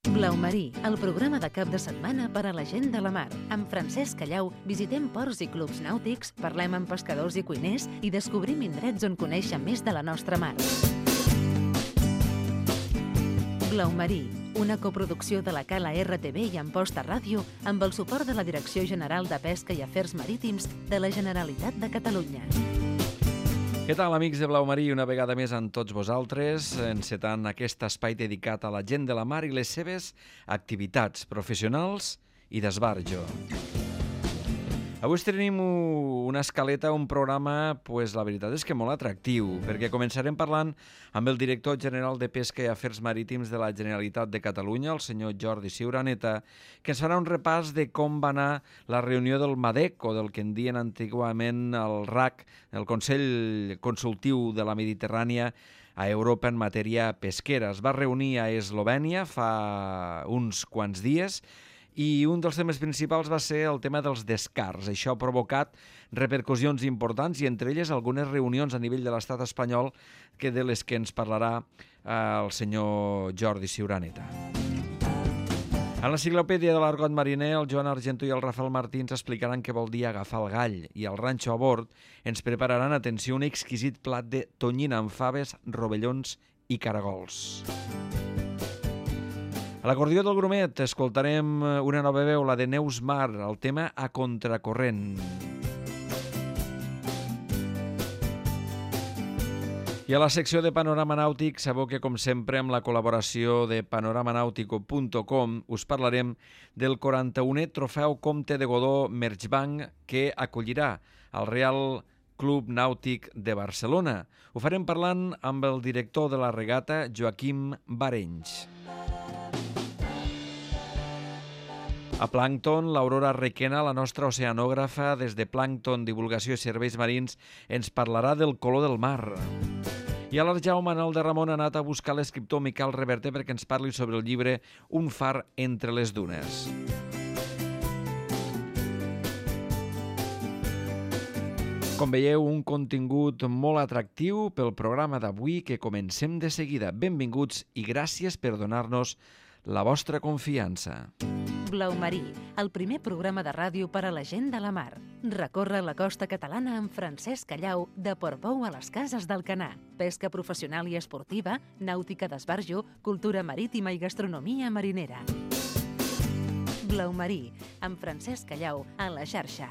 Blau Marí, el programa de cap de setmana per a la gent de la mar. Amb Francesc Callau visitem ports i clubs nàutics, parlem amb pescadors i cuiners i descobrim indrets on conèixer més de la nostra mar. Blau Marí, una coproducció de la Cala RTV i Amposta Ràdio amb el suport de la Direcció General de Pesca i Afers Marítims de la Generalitat de Catalunya. Què tal, amics de Blau Marí? Una vegada més amb tots vosaltres, encetant aquest espai dedicat a la gent de la mar i les seves activitats professionals i d'esbarjo. Avui tenim una escaleta, un programa, la veritat és que molt atractiu, perquè començarem parlant amb el director general de Pesca i Afers Marítims de la Generalitat de Catalunya, el senyor Jordi Ciuraneta, que ens farà un repàs de com va anar la reunió del MADEC, o del que en diuen antigament el RAC, el Consell Consultiu de la Mediterrània a Europa en matèria pesquera. Es va reunir a Eslovènia fa uns quants dies, i un dels temes principals va ser el tema dels descarts. Això ha provocat repercussions importants i entre elles algunes reunions a nivell de l'estat espanyol de les que ens parlarà el senyor Jordi Ciuraneta. En l'enciclopèdia de l'argot mariner, el Joan Argento i el Rafael Martí ens explicaran què vol dir agafar el gall i al ranxo a bord ens prepararan, atenció, un exquisit plat de tonyina amb faves, rovellons i caragols. A l'acordió del Grumet escoltarem una nova veu, la de Neus Mar, el tema A Contracorrent. I a la secció de Panorama Nàutic, sabeu que, com sempre, amb la col·laboració de panoramanautico.com us parlarem del 41è Trofeu Comte de Godó Merchbank que acollirà el Real Club Nàutic de Barcelona. Ho farem parlant amb el director de la regata, Joaquim Barenys. A Plàncton, l'Aurora Requena, la nostra oceanògrafa des de Plàncton, Divulgació i Serveis Marins, ens parlarà del color del mar. I a l'Arjau, Manel de Ramon ha anat a buscar l'escriptor Miquel Reverter perquè ens parli sobre el llibre Un far entre les dunes. Com veieu, un contingut molt atractiu pel programa d'avui que comencem de seguida. Benvinguts i gràcies per donar-nos la vostra confiança. Blau Marí, el primer programa de ràdio per a la gent de la mar. Recorre la costa catalana amb Francesc Callau de Portbou a les Cases d'Alcanar. Pesca professional i esportiva, nàutica d'esbarjo, cultura marítima i gastronomia marinera. Blau Marí, amb Francesc Callau a la xarxa.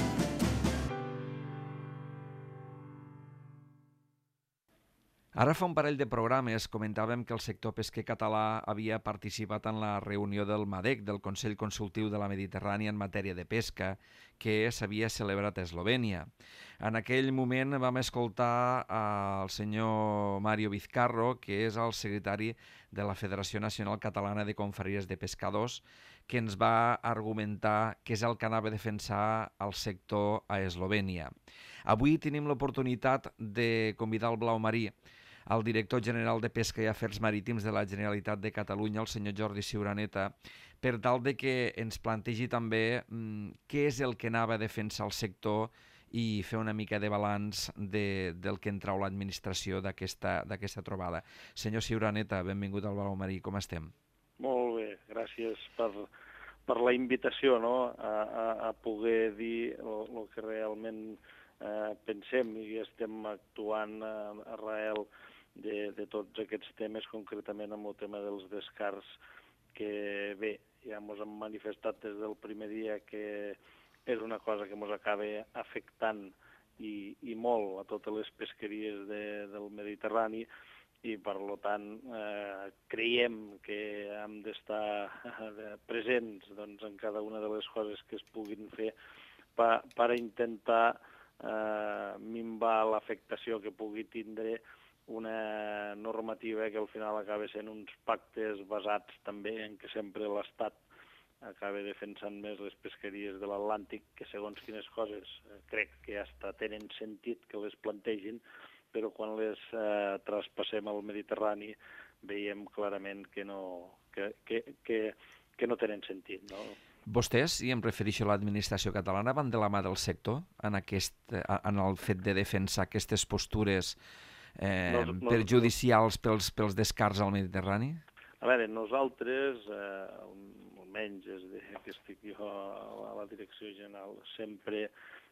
Ara fa un parell de programes comentàvem que el sector pesquer català havia participat en la reunió del MADEC, del Consell Consultiu de la Mediterrània en matèria de pesca, que s'havia celebrat a Eslovènia. En aquell moment vam escoltar al senyor Mario Vizcarro, que és el secretari de la Federació Nacional Catalana de Confraries de Pescadors, que ens va argumentar què és el que anava a defensar el sector a Eslovènia. Avui tenim l'oportunitat de convidar el Blau Marí el director general de Pesca i Afers Marítims de la Generalitat de Catalunya, el senyor Jordi Ciuraneta, per tal de que ens plantegi també què és el que anava a defensar el sector i fer una mica de balanç del que en trau l'administració d'aquesta trobada. Senyor Ciuraneta, benvingut al Blau Marí, com estem? Molt bé, gràcies per la invitació, no? a poder dir el que realment pensem i estem actuant arrel de tots aquests temes, concretament amb el tema dels descarts, que bé, ja ens hem manifestat des del primer dia que és una cosa que ens acaba afectant i molt a totes les pesqueries del Mediterrani i, per tant, creiem que hem d'estar presents en cada una de les coses que es puguin fer per intentar minvar l'afectació que pugui tindre una normativa que al final acaba sent uns pactes basats també en què sempre l'Estat acaba defensant més les pesqueries de l'Atlàntic, que segons quines coses crec que ja tenen sentit que les plantegin, però quan les traspassem al Mediterrani veiem clarament que no tenen sentit, no? Vostès, i em refereixo a l'administració catalana, van de la mà del sector en el fet de defensar aquestes postures perjudicials pels descarts al Mediterrani? A veure, nosaltres, almenys des que estic jo a la direcció general, sempre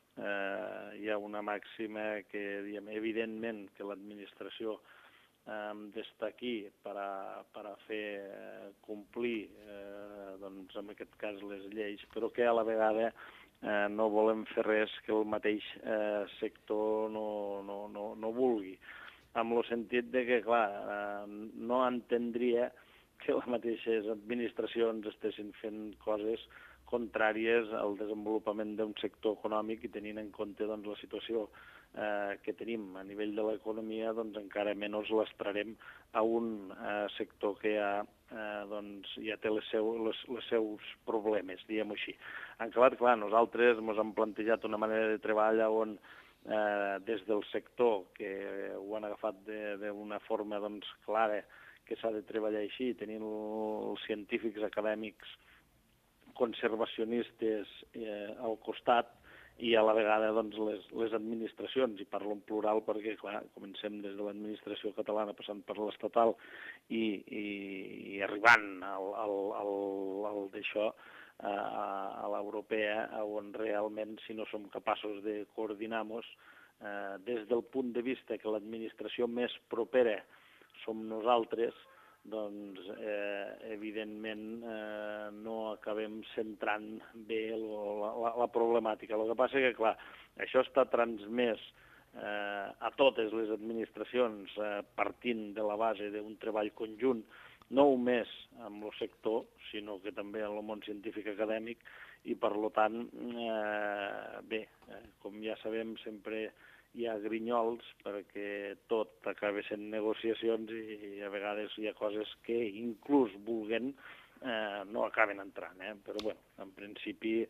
hi ha una màxima que, diguem, evidentment que l'administració d'estar aquí per a fer complir, doncs, en aquest cas, les lleis, però que a la vegada no volem fer res que el mateix sector no vulgui, amb el sentit de que, clar, no entendria que les mateixes administracions estessin fent coses contràries al desenvolupament d'un sector econòmic, i tenint en compte doncs, la situació que tenim a nivell de l'economia, doncs encara menys l'estrarem a un sector que ja té els seus problemes, diguem-ho així. En acabat, clar, nosaltres ens hem plantejat una manera de treball on des del sector, que ho han agafat d'una forma doncs, clara, que s'ha de treballar així, tenint els científics acadèmics conservacionistes al costat, i a la vegada doncs, les administracions, i parlo en plural perquè, clar, comencem des de l'administració catalana passant per l'estatal i arribant al d'això, a l'europea, on realment, si no som capaços de coordinar-nos, des del punt de vista que l'administració més propera som nosaltres, doncs, evidentment, no acabem centrant bé la problemàtica. El que passa és que, clar, això està transmès a totes les administracions partint de la base d'un treball conjunt, no només amb el sector, sinó que també en el món científic acadèmic, i per tant, bé, com ja sabem, sempre hi ha grinyols perquè tot acaba sent negociacions i a vegades hi ha coses que inclús vulguent no acaben entrant, però bé, en principi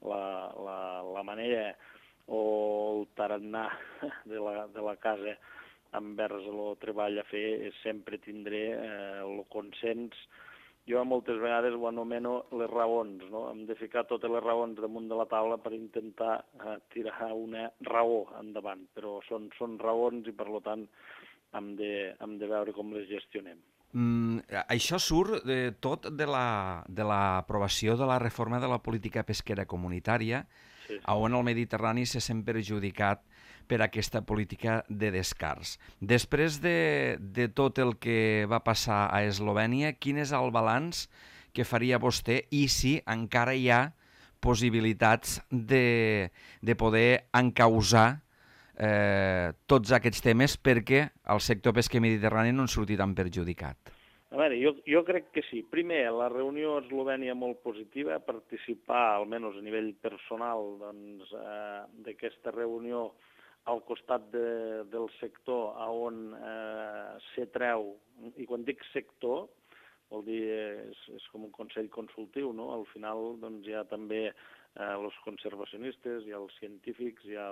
la manera o el tarannà de la casa envers el treball a fer és sempre tindré el consens. Jo moltes vegades ho anomeno les raons, no? Hem de ficar totes les raons damunt de la taula per intentar tirar una raó endavant, però són raons i per tant hem de veure com les gestionem. Això surt tot de l'aprovació de la reforma de la política pesquera comunitària, sí, on el Mediterrani se sent perjudicat per aquesta política de descars. Després de tot el que va passar a Eslovènia, quin és el balanç que faria vostè i si encara hi ha possibilitats de poder encausar tots aquests temes perquè el sector pesquer mediterrani no en surti tan perjudicat? A veure, jo crec que sí. Primer, la reunió a Eslovènia molt positiva, participar, almenys a nivell personal, doncs, d'aquesta reunió al costat del sector on se treu, i quan dic sector, vol dir, és com un consell consultiu, no? Al final doncs, hi ha també els conservacionistes, hi ha els científics, hi ha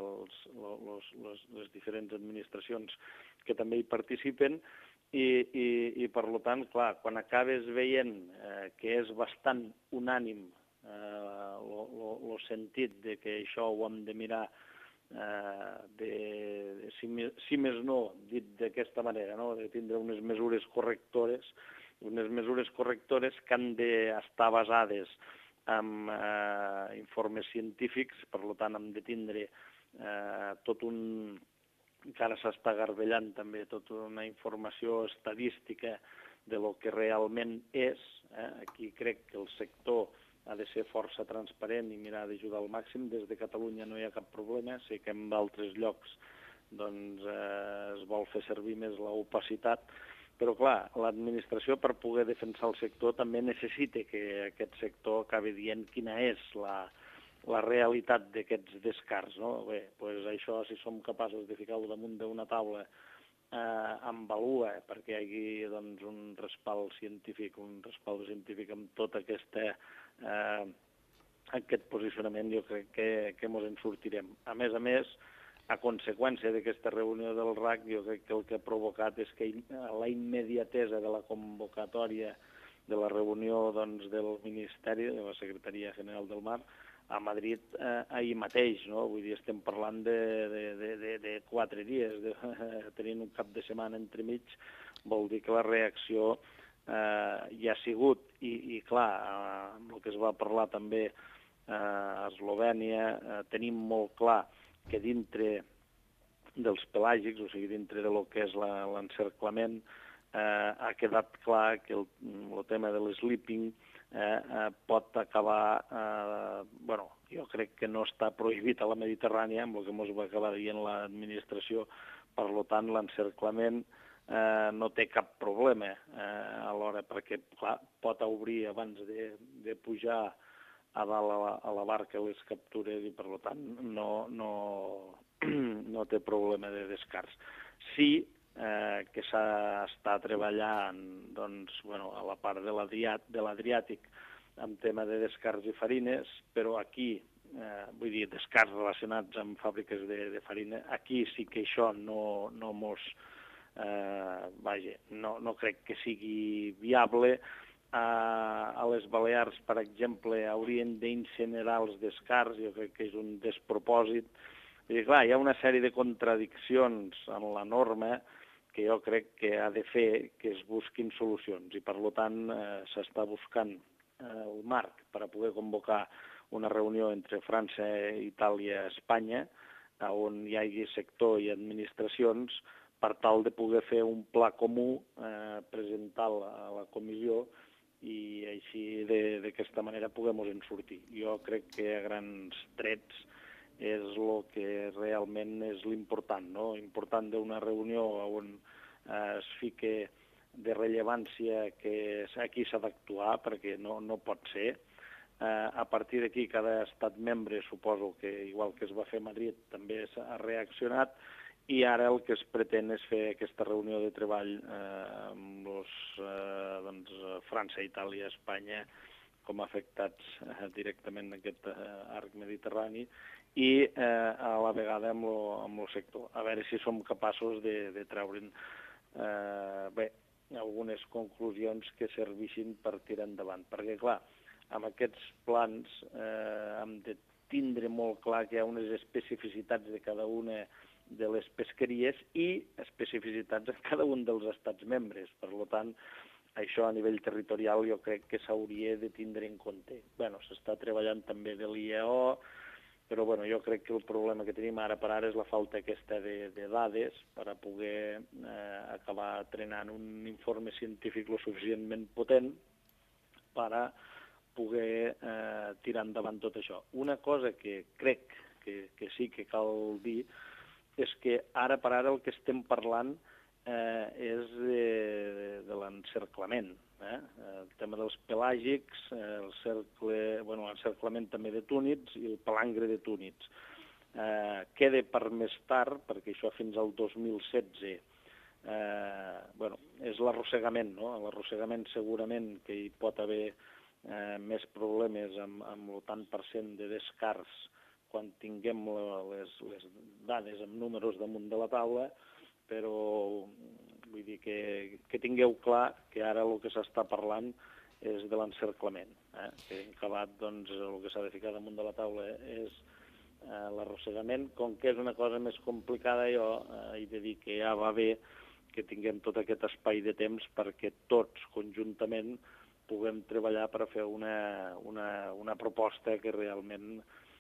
les diferents administracions que també hi participen, i per tant, clar, quan acabes veient que és bastant unànim el sentit de que això ho hem de mirar, si més no, dit d'aquesta manera, no? De tindre unes mesures correctores que han d'estar basades en informes científics, per tant hem de tindre tot un... encara s'està garbellant també tota una informació estadística de lo que realment és. Aquí crec que el sector ha de ser força transparent i mirar d'ajudar al màxim. Des de Catalunya no hi ha cap problema. Sé que en altres llocs doncs, es vol fer servir més l'opacitat, però clar, l'administració per poder defensar el sector també necessita que aquest sector acabi dient quina és la realitat d'aquests descarts, no? Bé, doncs això, si som capaços de ficar-ho damunt d'una taula amb valua, perquè hi hagi doncs, un respald científic amb tot aquest posicionament, jo crec que ens en sortirem. A més, a conseqüència d'aquesta reunió del RAC, jo crec que el que ha provocat és que la immediatesa de la convocatòria de la reunió doncs, del Ministeri, de la Secretaria General del Mar, a Madrid ahir mateix, no? Vull dir, estem parlant de 4 dies, tenint un cap de setmana entremig, vol dir que la reacció hi ha sigut, i clar, el que es va parlar també a Eslovènia, tenim molt clar que dintre dels pelàgics, o sigui, dintre de lo que és l'encerclament, ha quedat clar que el tema de l'esleeping pot acabar, jo crec que no està prohibit a la Mediterrània, amb el que ens va acabar dient l'administració, per tant, l'encerclament no té cap problema alhora, perquè clar, pot obrir abans de pujar a dalt a la barca les captures i per tant no té problema de descarts. Sí que s'està treballant a la part de l'Adriàtic amb tema de descarts i farines, però aquí, vull dir, descarts relacionats amb fàbriques de farina, aquí sí que això no crec que sigui viable. A les Balears, per exemple, haurien d'incinerar els descarts, jo crec que és un despropòsit. I clar, hi ha una sèrie de contradiccions en la norma que jo crec que ha de fer que es busquin solucions, i per tant s'està buscant el marc per a poder convocar una reunió entre França, Itàlia i Espanya, on hi hagi sector i administracions, per tal de poder fer un pla comú, presentar-lo a la comissió, i així d'aquesta manera puguem-nos sortir. Jo crec que a grans trets és el que realment és l'important, no? L'important d'una reunió on es fique de rellevància que aquí s'ha d'actuar, perquè no pot ser. A partir d'aquí, cada estat membre, suposo que, igual que es va fer a Madrid, també ha reaccionat, i ara el que es pretén és fer aquesta reunió de treball amb França, Itàlia, Espanya, com a afectats directament d'aquest arc mediterrani, i a la vegada amb el sector. A veure si som capaços de treure'n algunes conclusions que serveixin per tirar endavant. Perquè, clar, amb aquests plans hem de tindre molt clar que hi ha unes especificitats de cada una de les pesqueries i especificitats en cada un dels estats membres. Per tant, això a nivell territorial jo crec que s'hauria de tindre en compte. S'està treballant també de l'IEO, però jo crec que el problema que tenim ara per ara és la falta aquesta de dades per a poder acabar trenant un informe científic lo suficientment potent per a poder tirar endavant tot això. Una cosa que crec que sí que cal dir és que ara per ara el que estem parlant és de l'encerclament. El tema dels pelàgics, l'encerclament també de túnids i el palangre de túnids. Queda per més tard, perquè això fins al 2016 és l'arrossegament, no? L'arrossegament segurament que hi pot haver més problemes amb el tant per cent de descarts quan tinguem les dades amb números damunt de la taula, però vull dir que tingueu clar que ara el que s'està parlant és de l'encerclament. Que hem acabat, el que s'ha de ficar damunt de la taula és l'arrossegament. Com que és una cosa més complicada, jo he de dir que ja va bé que tinguem tot aquest espai de temps perquè tots conjuntament puguem treballar per a fer una proposta que realment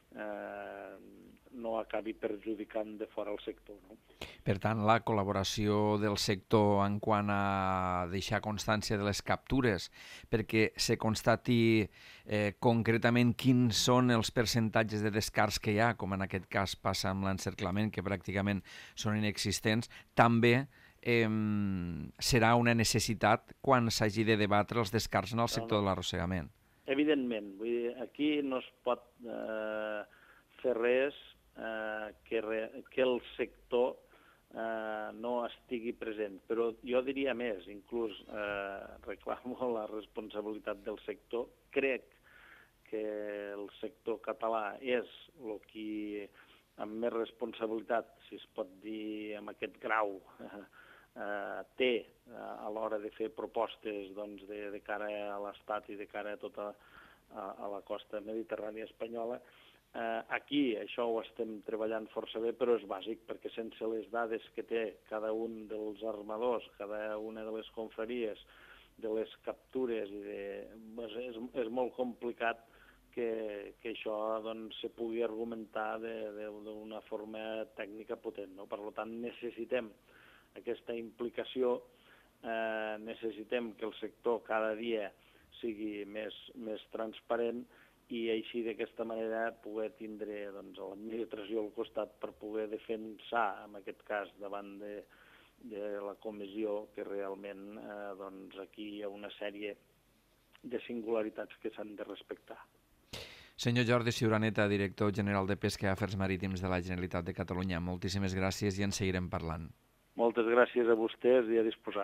no acabi perjudicant de fora el sector. No? Per tant, la col·laboració del sector en quant a deixar constància de les captures, perquè se constati concretament quins són els percentatges de descarts que hi ha, com en aquest cas passa amb l'encerclament, que pràcticament són inexistents, també serà una necessitat quan s'hagi de debatre els descarts en el sector de l'arrossegament. Evidentment, vull dir, aquí no es pot fer res que el sector no estigui present, però jo diria més, inclús reclamo la responsabilitat del sector. Crec que el sector català és el qui amb més responsabilitat, si es pot dir amb aquest grau, té a l'hora de fer propostes de cara a l'Estat i de cara a tota a la costa mediterrània espanyola. Aquí això ho estem treballant força bé, però és bàsic, perquè sense les dades que té cada un dels armadors, cada una de les confraries les captures és molt complicat que això doncs, se pugui argumentar d'una forma tècnica potent, no? Per tant, necessitem aquesta implicació, necessitem que el sector cada dia sigui més transparent i així d'aquesta manera poder tindre doncs, l'administració al costat per poder defensar, en aquest cas, davant de la comissió, que realment doncs, aquí hi ha una sèrie de singularitats que s'han de respectar. Senyor Jordi Ciuraneta, director general de Pesca i Afers Marítims de la Generalitat de Catalunya, moltíssimes gràcies i en seguirem parlant. Moltes gràcies a vostès i a disposar.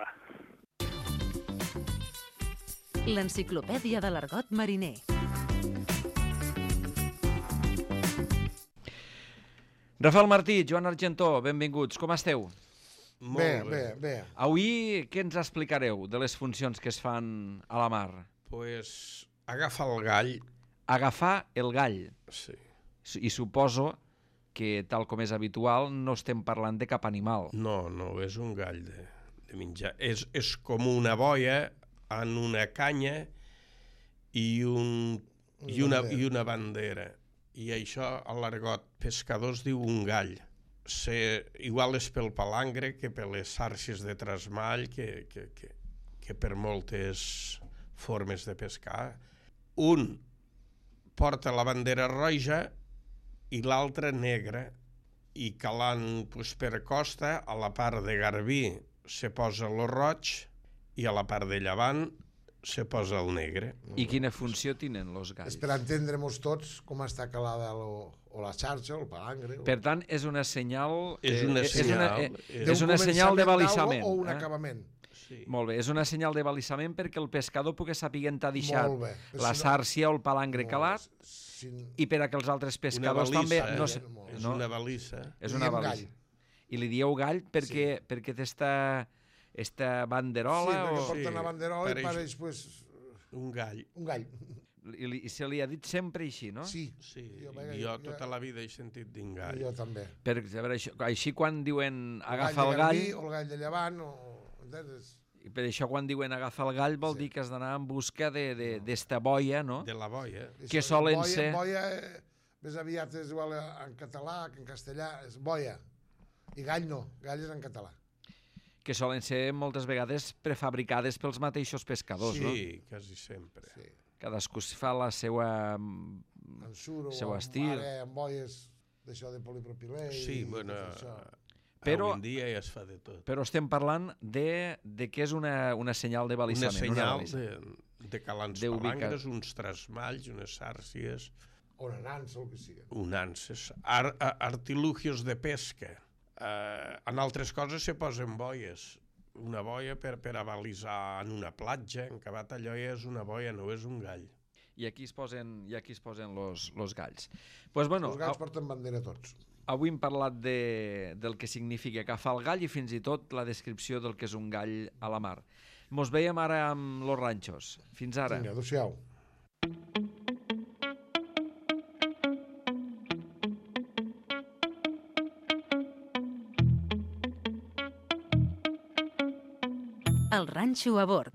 L'enciclopèdia de l'argot mariner. Rafael Martí, Joan Argentó, benvinguts. Com esteu? Bé. Avui què ens explicareu de les funcions que es fan a la mar? Pues agafa el gall. Agafar el gall. Sí. I suposo que, tal com és habitual, no estem parlant de cap animal. No, és un gall de menjar. És com una boia en una canya i una bandera. I això a l'argot pescador es diu un gall. Igual és pel palangre que per les xarxes de trasmall que per moltes formes de pescar. Un porta la bandera roja i l'altra negra, i calant per costa, a la part de garbí se posa el roig i a la part de llevant se posa el negre. I quina funció tenen els galls? És per entendre-nos tots com està calada o la xarxa o el palangre. Per tant, és una senyal... És una senyal de balissament. O un acabament. Sí. Molt bé, és una senyal de balissament perquè el pescador pugui saber on ha deixat la sàrcia o el palangre calat i per a que els altres pescadors també... És una balissa. És una balissa. I li dieu gall perquè té esta banderola? Sí, perquè porta una banderola i pareix un gall. Un gall. I se li ha dit sempre així, no? Sí. Jo tota la vida he sentit dir gall. Jo també. Així quan diuen agafa el gall... O el gall de llevant, I per això quan diuen agafar el gall vol dir que has d'anar en busca d'esta boia, no? De la boia. Que solen ser... Boia, més aviat és igual en català que en castellà, és boia. I gall no, gall és en català. Que solen ser moltes vegades prefabricades pels mateixos pescadors, no? Sí, quasi sempre. Sí. Cadascú fa la seva... En suro, estil. Ara en boies d'això de polipropilè. Sí, bueno... Però, avui en dia ja es fa de tot. Però estem parlant de que és una senyal de balissament. Una senyal de calar uns palangres, uns trasmalls, unes xàrcies... O una nansa, el que sigui. Nanses. Artilugios de pesca. En altres coses se posen boies. Una boia per abalisar en una platja, en Cabat allò ja és una boia, no és un gall. I aquí es posen los galls. Pues bueno, els galls porten bandera tots. Avui hem parlat del que significa agafar el gall i fins i tot la descripció del que és un gall a la mar. Mos veiem ara amb los ranxos. Fins ara. Vinga, adéu-siau. El ranxo a bord.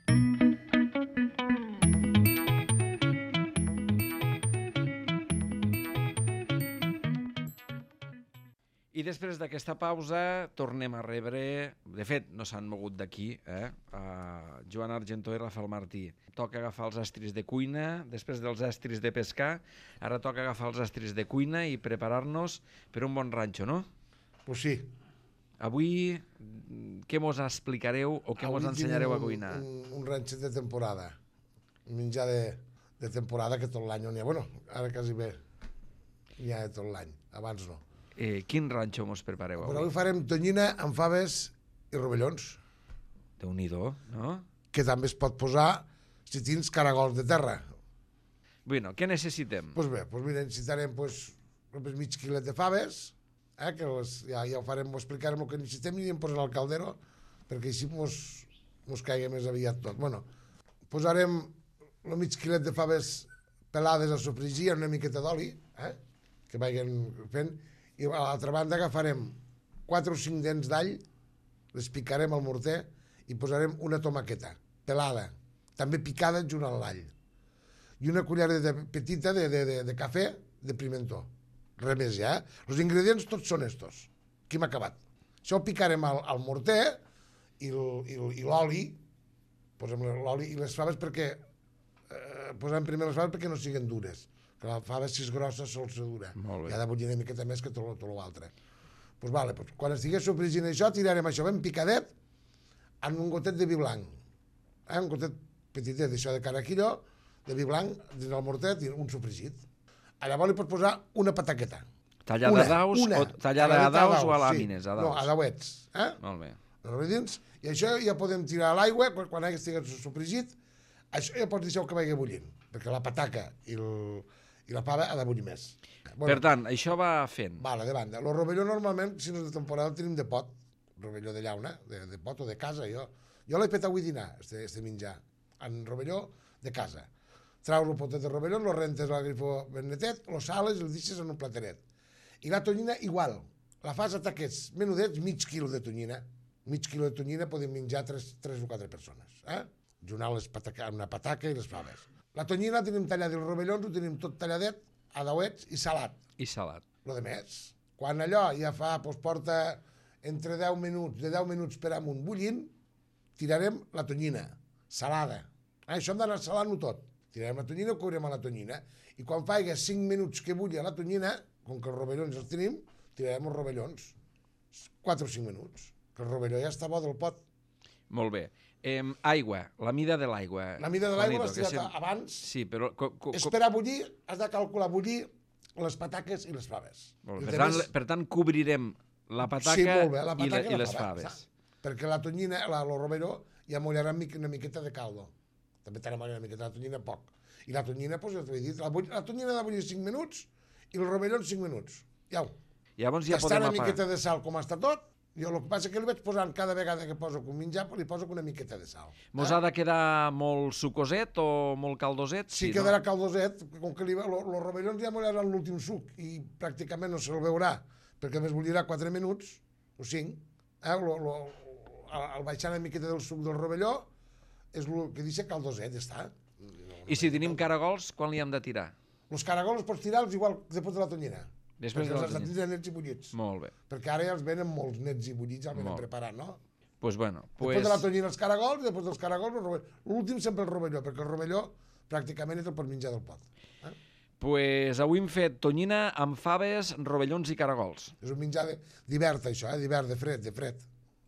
I després d'aquesta pausa tornem a rebre... De fet, no s'han mogut d'aquí, Joan Argentó i Rafael Martí. Toca agafar els estris de cuina, després dels estris de pescar, ara toca agafar els estris de cuina i preparar-nos per un bon ranxo, no? Pues sí. Avui, què mos explicareu o què mos ensenyareu a cuinar? Un ranxet de temporada. Un menjar de temporada que tot l'any no n'hi ha. Bueno, ara quasi bé n'hi ha de tot l'any, abans no. Quin ranxo mos prepareu avui? Però avui farem tonyina amb faves i rovellons. Déu-n'hi-do, no? Que també es pot posar si tens caragols de terra. Bueno, què necessitem? Doncs bé, mira, necessitarem mig quilet de faves, que ja ho farem, ho explicarem el que necessitem i em posarem al caldero, perquè així mos caigui més aviat tot. Bueno, posarem el mig quilet de faves pelades a sofregir amb una miqueta d'oli, que vagin fent, i a l'altra banda agafarem 4 o 5 dents d'all, les picarem al morter i posarem una tomaqueta. pelada, també picada junt amb l'all. I una cullerada petita de cafè de pimentó. Res més ja, Els ingredients tots són estos, que hem acabat. Això ho picarem al morter i l'oli, posem l'oli i les faves perquè posem primer les faves perquè no siguin dures, que la fava si és grossa sol ser dura, i ha de bullir una miqueta més que tot l'altre. Pues vale, pues quan estigui sofregint això tirarem això ben picadet en un gotet de vi blanc, un gotet petitet d'això de caraquillo, de vi blanc dins el morter i un sofregit. Llavors li pots posar una pataqueta. Tallada a daus o a làmines? No, a dauets. Molt bé. I això ja podem tirar a l'aigua quan estigui sofregit. Això ja pots deixar que vagi bullint, perquè la pataca i la fava ha de bullir més. Per tant, això va fent. Vale, de banda. El rovelló normalment, si no és de temporada, el tenim de pot. Rovelló de llauna, de pot o de casa. Jo l'he fet avui dinar, este menjar, en rovelló de casa. Traus el potet de rovelló, lo rentes al grifo ben netet, lo sales i el deixes en un plateret. I la tonyina igual. La fas a taquets menudets, mig quilo de tonyina. Mig quilo de tonyina podem menjar 3 o 4 persones. Junant una pataca i les faves. La tonyina la tenim tallada, els rovellons ho tenim tot talladet, a dauets i salat. I salat. Lo de més. Quan allò ja porta entre 10 minuts, de 10 minuts per amunt bullint, tirarem la tonyina, salada. Això hem d'anar salant-ho tot. Tirarem la tonyina, ho cobrem a la tonyina, i quan faig 5 minuts que bulli a la tonyina, com que els rovellons els tenim, tirarem els rovellons. 4 o 5 minuts, que el rovelló ja està bo del pot. Molt bé. Aigua, la mida de l'aigua. La mida de l'aigua l'has tirat abans. Sí, però... Esperar a bullir, has de calcular bullir les pataques i les faves. Per tant, cobrirem la pataca i les faves. Perquè la tonyina, el rovelló, ja mullarà una miqueta de caldo. També t'ha de mullar una miqueta, la tonyina poc. I la tonyina, doncs, ja t'ho he dit, la tonyina ha de bullir 5 minuts i el rovelló 5 minuts. Llavors ja podem apagar. Està una miqueta de sal com està tot. Jo el que passa que li vaig posant cada vegada que poso un menjar, li poso una miqueta de sal. Mos ha de quedar molt sucoset o molt caldoset? Sí, quedarà caldoset, com que els rovellons ja mullaran l'últim suc i pràcticament no se'l veurà, perquè més bullirà 4 minuts o 5. Al baixar una miqueta del suc del rovelló és el que dice caldoset, ja està. I si tenim caragols, quan li hem de tirar? Els caragols els pots tirar igual després de la tonyina. Després de la tonyina. Els tindran nets i bullits. Molt bé. Perquè ara ja els venen molts nets i bullits, ja els venen preparats, no? Doncs bueno. Després de la tonyina els caragols, i després dels caragols el rovelló. L'últim sempre el rovelló, perquè el rovelló pràcticament és el per menjar del pot. Doncs avui hem fet tonyina amb faves, rovellons i caragols. És un menjar d'hivern, això, d'hivern, de fred.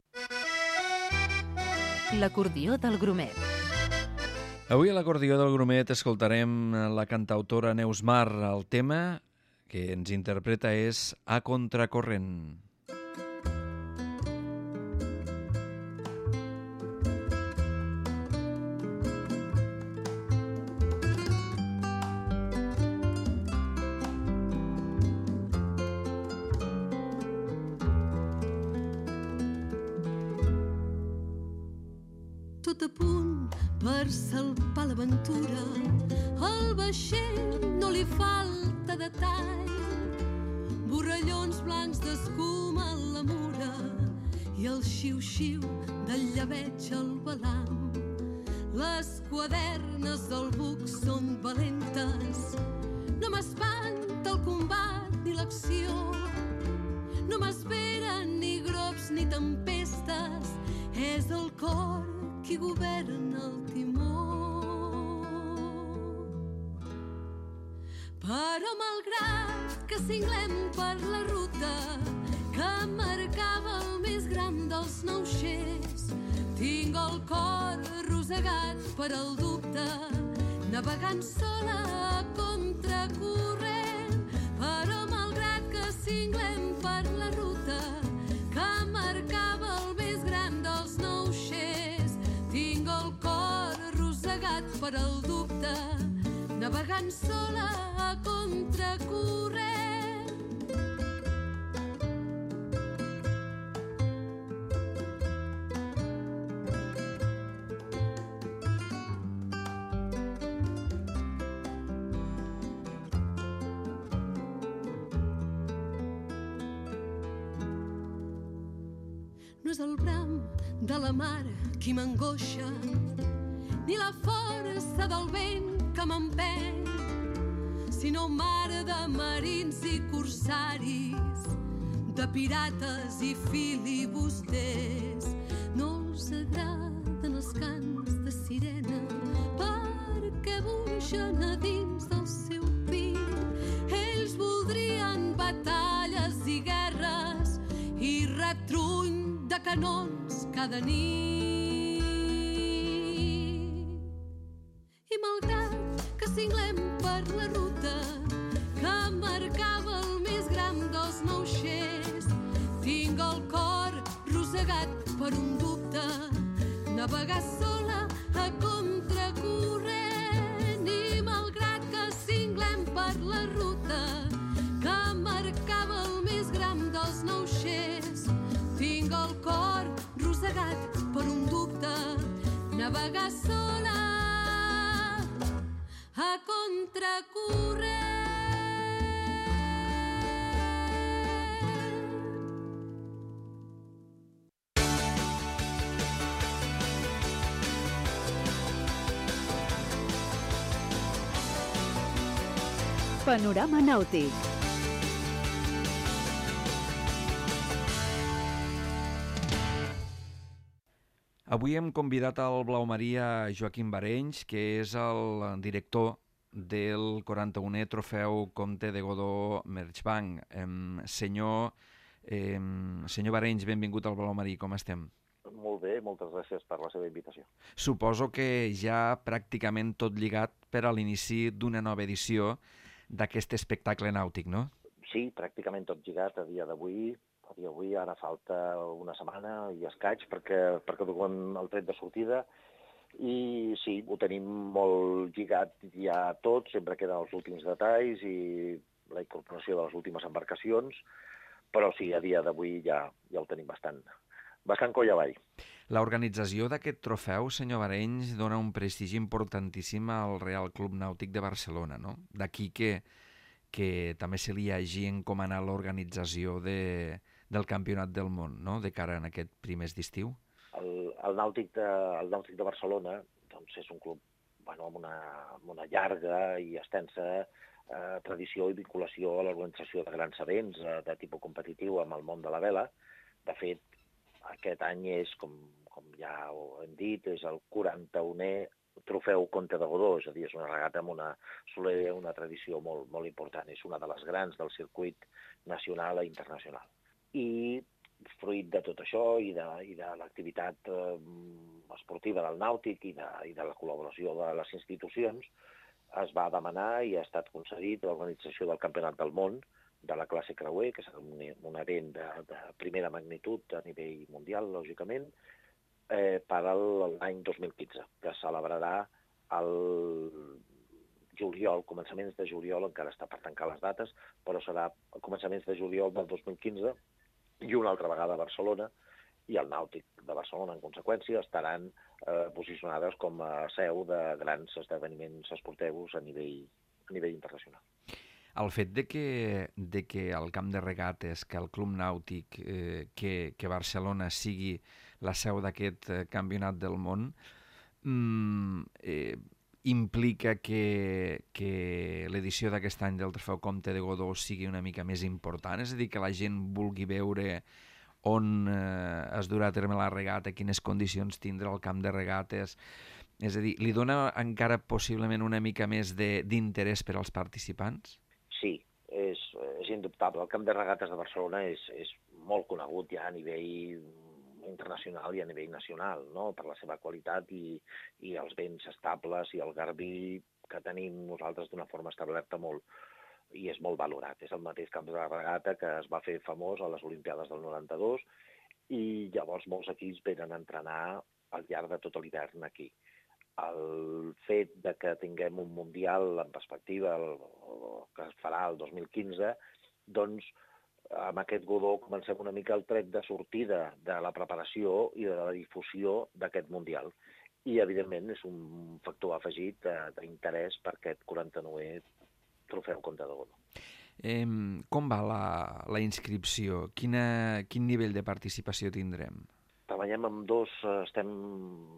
L'acordió del Grumet. Avui a l'acordió del Grumet escoltarem la cantautora Neus Mar. El tema que ens interpreta és A Contracorrent. Tot a punt per salpar l'aventura, al vaixell no li falta detall. Borrallons blancs d'escuma a la mura i el xiu-xiu del llebeig al balam. Les quadernes del buc són valentes, no m'espanta el combat ni l'acció, no m'esperen ni grops ni tempestes, és el cor qui governa el timó. Però malgrat que cinglem per la ruta que marcava el més gran dels nauixers, tinc el cor arrossegat per al dubte, navegant sola a contracorrent. Però malgrat que cinglem per la ruta que marcava el més gran dels nauixers, tinc el cor arrossegat per al dubte, navegant sola a contracorrent. No és el bram de la mar qui m'angoixa, ni la força del vent que m'empeny, sinó mare de marins i corsaris, de pirates i filibusters. No us agraden els cants de sirena perquè buixen a dins del seu pit. Ells voldrien batalles i guerres i retruny de canons cada nit. I malgrat que cinglem per la ruta que marcava el més gran dels nauixers, tinc el cor rosegat per un dubte, navegar sola a contracorrent. I malgrat que cinglem per la ruta que marcava el més gran dels nauixers, tinc el cor rosegat per un dubte, navegar sola a contracorrent. Panorama nàutic. Avui hem convidat al Blau Maria Joaquim Barenys, que és el director del 41è Trofeu Comte de Godó Merchbank. Senyor Barenys, benvingut al Blau Marí, com estem? Molt bé, moltes gràcies per la seva invitació. Suposo que ja pràcticament tot lligat per a l'inici d'una nova edició d'aquest espectacle nàutic, no? Sí, pràcticament tot lligat a dia d'avui. A dia d'avui ara falta una setmana i escaig perquè toquem el tret de sortida i sí, ho tenim molt lligat ja tot, sempre queden els últims detalls i la incorporació de les últimes embarcacions, però sí, a dia d'avui ja ho tenim bastant coll avall. L'organització d'aquest trofeu, senyor Barenys, dona un prestigi importantíssim al Real Club Nàutic de Barcelona, no? D'aquí que també se li hagi encomanat l'organització del Campionat del Món, no?, de cara a aquest primers d'estiu. El Nàutic de Barcelona doncs és un club amb una llarga i extensa tradició i vinculació a l'organització de grans events de tipus competitiu amb el món de la vela. De fet, aquest any és, com ja ho hem dit, és el 41è Trofeu Comte de Godó, és a dir, és una regata amb una tradició molt, molt important. És una de les grans del circuit nacional i internacional. I fruit de tot això i de l'activitat esportiva del nàutic i de la col·laboració de les institucions, es va demanar i ha estat concedit l'organització del Campionat del Món de la classe creuer, que és un event de primera magnitud a nivell mundial, lògicament, per a l'any 2015, que es celebrarà al juliol, començaments de juliol, encara està per tancar les dates, però serà a començaments de juliol del 2015 i una altra vegada a Barcelona, i el Nàutic de Barcelona, en conseqüència, estaran posicionades com a seu de grans esdeveniments esportius a nivell internacional. El fet de que el camp de regates, que el Club Nàutic, que Barcelona sigui la seu d'aquest campionat del món, implica que l'edició d'aquest any del Trofeu Comte de Godó sigui una mica més important? És a dir, que la gent vulgui veure on es durà a terme la regata, quines condicions tindrà el camp de regates. És a dir, li dona encara possiblement una mica més d'interès per als participants? Sí, és indubtable. El camp de regates de Barcelona és molt conegut ja a nivell internacional i a nivell nacional, no?, per la seva qualitat i els vents estables i el garbí que tenim nosaltres d'una forma establerta molt, i és molt valorat. És el mateix camp de regata que es va fer famós a les Olimpiades del 92 i llavors molts equips venen a entrenar al llarg de tot l'hivern aquí. El fet de que tinguem un Mundial en perspectiva que es farà el 2015, doncs amb aquest Godó comencem una mica el tret de sortida de la preparació i de la difusió d'aquest Mundial. I, evidentment, és un factor afegit d'interès per aquest 49è Trofeu Comte de Godó. Com va la inscripció? Quin nivell de participació tindrem? Treballem amb dos, estem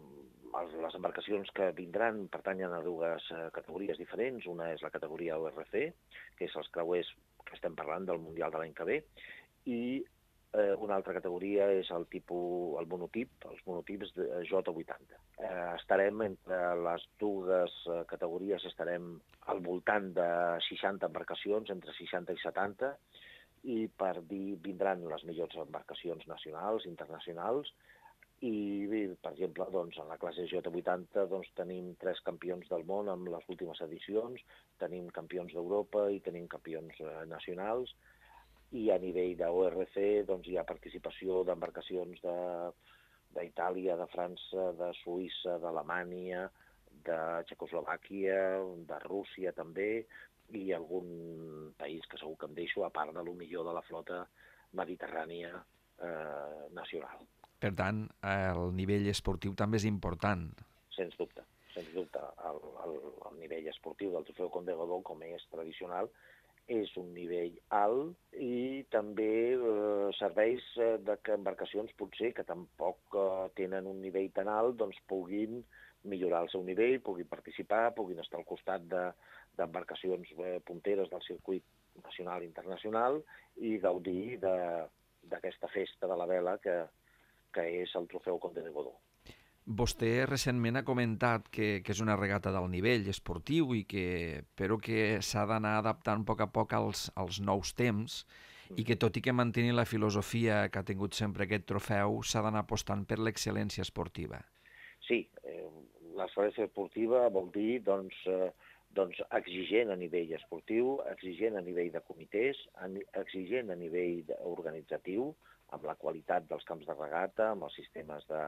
les embarcacions que vindran pertanyen a dues categories diferents. Una és la categoria ORC, que és els creuers que estem parlant del Mundial de l'any que ve, i una altra categoria és els monotips de J80. Estarem entre les dues categories, estarem al voltant de 60 embarcacions, entre 60 i 70, i per dir vindran les millors embarcacions nacionals, internacionals, i, per exemple, doncs, en la classe J80 doncs, tenim 3 campions del món en les últimes edicions, tenim campions d'Europa i tenim campions nacionals, i a nivell d'ORC doncs, hi ha participació d'embarcacions d'Itàlia, de França, de Suïssa, d'Alemanya, de Txecoslovàquia, de Rússia també, i algun país que segur que em deixo, a part de lo millor de la flota mediterrània nacional. Per tant, el nivell esportiu també és important. Sens dubte. El nivell esportiu del Trofeu Conde Godó, com és tradicional, és un nivell alt, i també serveis de que embarcacions potser que tampoc tenen un nivell tan alt doncs puguin millorar el seu nivell, puguin participar, puguin estar al costat d'embarcacions punteres del circuit nacional i internacional i gaudir d'aquesta festa de la vela que és el Trofeu Conde de Godó. Vostè recentment ha comentat que és una regata d'alt nivell esportiu però que s'ha d'anar adaptant a poc als nous temps i que tot i que mantenir la filosofia que ha tingut sempre aquest trofeu s'ha d'anar apostant per l'excel·lència esportiva. Sí, l'excel·lència esportiva vol dir doncs, exigent a nivell esportiu, exigent a nivell de comitès, exigent a nivell organitzatiu, amb la qualitat dels camps de regata, amb els sistemes de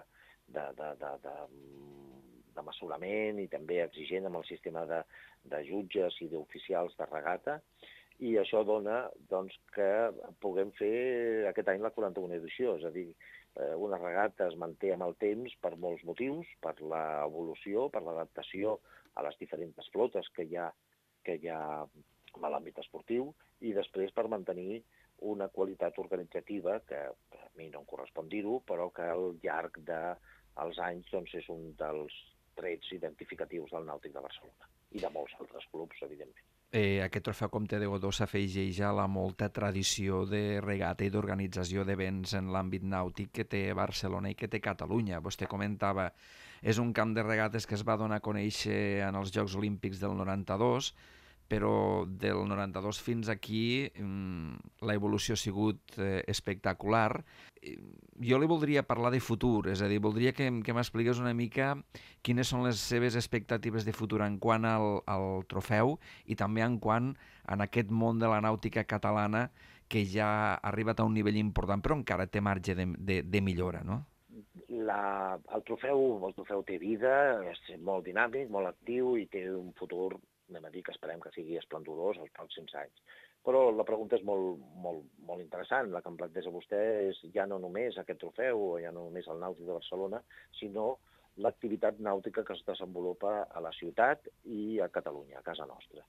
mesurament, i també exigent amb el sistema de jutges i d'oficials de regata, i això dona doncs, que puguem fer aquest any la 41a edició, és a dir, una regata es manté amb el temps per molts motius, per l'evolució, per l'adaptació a les diferents flotes que hi ha a l'àmbit esportiu, i després per mantenir una qualitat organitzativa que a mi no em correspon dir-ho, però que al llarg dels anys doncs, és un dels trets identificatius del Nàutic de Barcelona i de molts altres clubs, evidentment. Aquest trofeu Comte de Godó s'afegeix a la molta tradició de regata i d'organització d'events en l'àmbit nàutic que té Barcelona i que té Catalunya. Vostè comentava, és un camp de regates que es va donar a conèixer en els Jocs Olímpics del 92, però del 92 fins aquí la evolució ha sigut espectacular. Jo li voldria parlar de futur, és a dir, voldria que m'expliqués una mica quines són les seves expectatives de futur en quant al trofeu i també en quant a aquest món de la nàutica catalana que ja ha arribat a un nivell important, però encara té marge de millora, no? El trofeu té vida, és molt dinàmic, molt actiu i té un futur, anem a dir que esperem que sigui esplendorós els pròxims anys. Però la pregunta és molt interessant. La que em planteja vostè és ja no només aquest trofeu o ja no només el Nàutic de Barcelona, sinó l'activitat nàutica que es desenvolupa a la ciutat i a Catalunya, a casa nostra.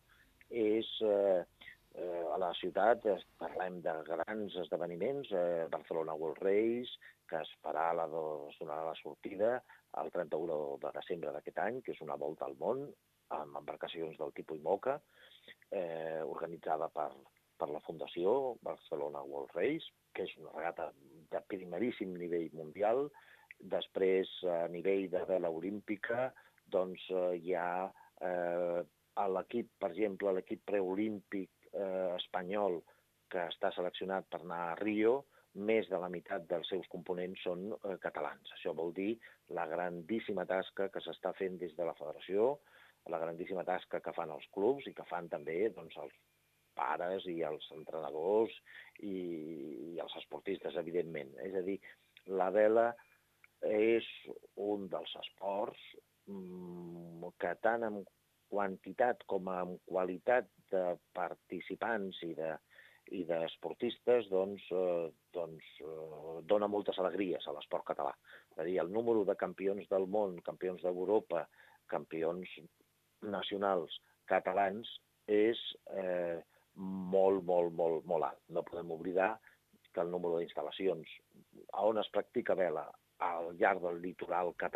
A la ciutat parlem de grans esdeveniments, Barcelona World Race, que es donarà la sortida el 31 de desembre d'aquest any, que és una volta al món, amb embarcacions del tipus IMOCA, organitzada per la Fundació Barcelona World Race, que és una regata de primeríssim nivell mundial. Després, a nivell de vela olímpica, doncs hi ha l'equip, per exemple, l'equip preolímpic espanyol que està seleccionat per anar a Rio, més de la meitat dels seus components són catalans. Això vol dir la grandíssima tasca que s'està fent des de la federació, la grandíssima tasca que fan els clubs i que fan també doncs, els pares i els entrenadors i els esportistes, evidentment. És a dir, la vela és un dels esports que tant en quantitat com en qualitat de participants i d'esportistes doncs, dona moltes alegries a l'esport català. És a dir, el número de campions del món, campions d'Europa, campions nacionals catalans és molt alt. No podem oblidar que el número d'instal·lacions on es practica vela al llarg del litoral català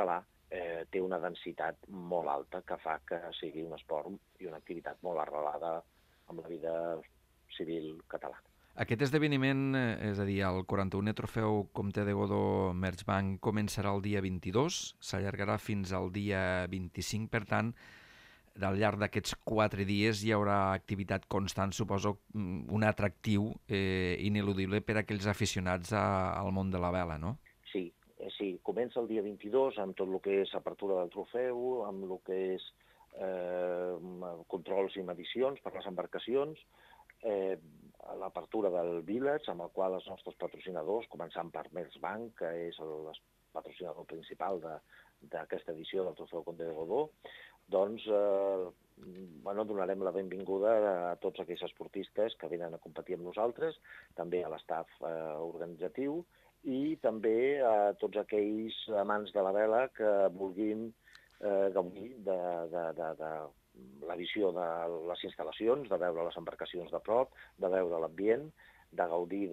té una densitat molt alta que fa que sigui un esport i una activitat molt arrelada amb la vida civil catalana. Aquest esdeveniment, és a dir, el 41è Trofeu Comte de Godó Merchbank començarà el dia 22, s'allargarà fins al dia 25, per tant, al llarg d'aquests 4 dies hi haurà activitat constant, suposo, un atractiu ineludible per a aquells aficionats al món de la vela, no? Sí, comença el dia 22 amb tot el que és apertura del trofeu, amb el que és controls i medicions per les embarcacions, l'apertura del Village, amb el qual els nostres patrocinadors, començant per Merchbank, que és el patrocinador principal d'aquesta edició del Trofeu Comte de Godó, doncs donarem la benvinguda a tots aquells esportistes que venen a competir amb nosaltres, també a l'estaf organitzatiu i també a tots aquells amants de la vela que vulguin gaudir de la visió de les instal·lacions, de veure les embarcacions de prop, de veure l'ambient, de gaudir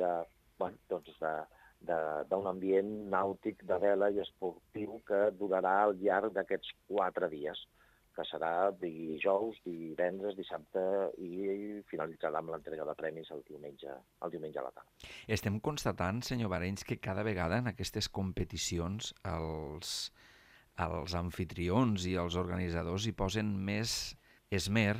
d'un ambient nàutic de vela i esportiu que durarà al llarg d'aquests 4 dies, que serà dijous, divendres, dissabte i finalitzarà amb l'entrega de premis el diumenge a la tarda. Estem constatant, senyor Barenys, que cada vegada en aquestes competicions els anfitrions i els organitzadors hi posen més esmer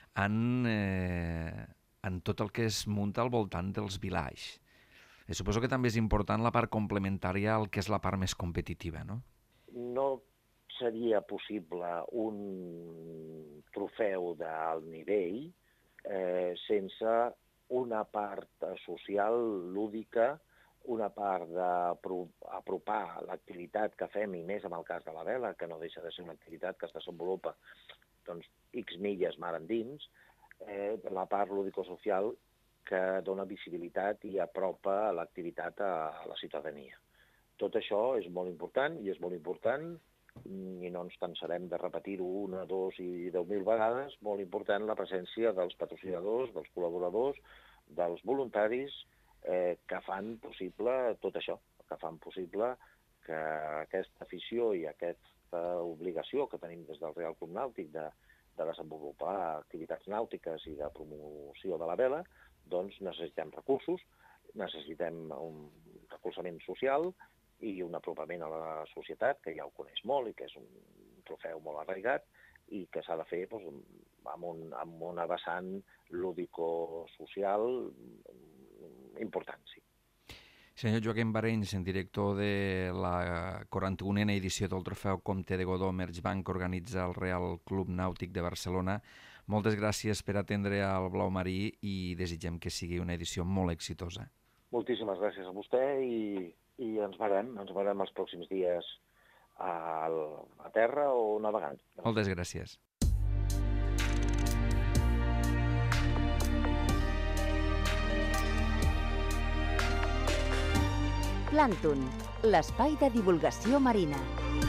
en tot el que es munta al voltant dels villages. Suposo que també és important la part complementària al que és la part més competitiva, no? No seria possible un trofeu d'alt nivell sense una part social lúdica, una part d'apropar l'activitat que fem, i més en el cas de la vela, que no deixa de ser una activitat que es desenvolupa X milles mar endins, la part lúdico-social que dona visibilitat i apropa l'activitat a la ciutadania. Tot això és molt important, i no ens cansarem de repetir-ho 1, 2 i 10.000 vegades, molt important la presència dels patrocinadors, dels col·laboradors, dels voluntaris que fan possible tot això, que fan possible que aquesta afició i aquesta obligació que tenim des del Real Club Nàutic de desenvolupar activitats nàutiques i de promoció de la vela, doncs necessitem recursos, necessitem un recolzament social i un apropament a la societat, que ja ho coneix molt i que és un trofeu molt arraigat i que s'ha de fer amb una vessant lúdico-social important, sí. Senyor Joaquim Barenys, director de la 41a edició del Trofeu Comte de Godó Merchbank que organitza el Real Club Nàutic de Barcelona, moltes gràcies per atendre al Blau Marí i desitgem que sigui una edició molt exitosa. Moltíssimes gràcies a vostè i ens veurem els pròxims dies a terra o navegant. Moltes gràcies. Plàncton, l'espai de divulgació marina.